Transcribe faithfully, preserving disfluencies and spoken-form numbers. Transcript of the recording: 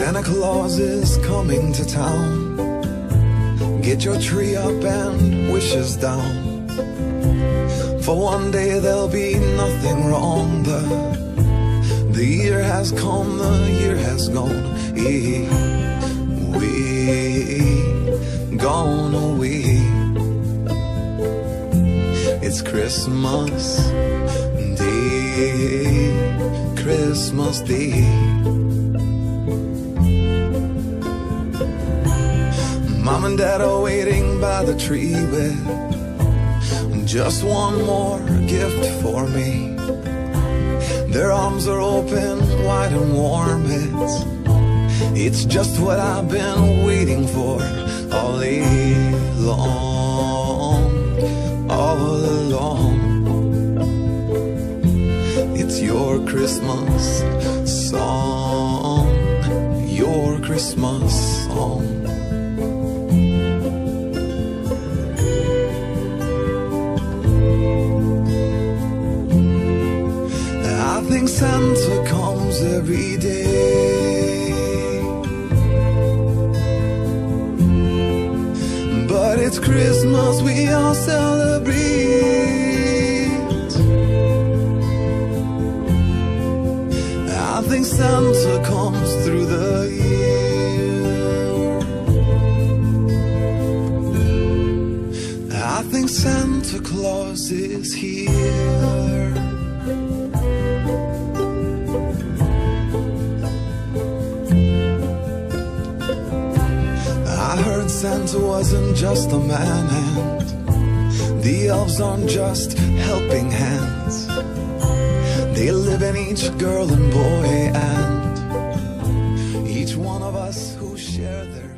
Santa Claus is coming to town. Get your tree up and wishes down. For one day there'll be nothing wrong. The, the year has come, the year has gone. We, we gone away. It's Christmas Day, Christmas Day. Mom and Dad are waiting by the tree with just one more gift for me. Their arms are open, wide and warm. It's, it's just what I've been waiting for all along, all along. It's your Christmas song, your Christmas song. I think Santa comes every day, but it's Christmas we all celebrate. I think Santa comes through the year. I think Santa Claus is here. I heard Santa wasn't just a man, and the elves aren't just helping hands. They live in each girl and boy, and each one of us who share their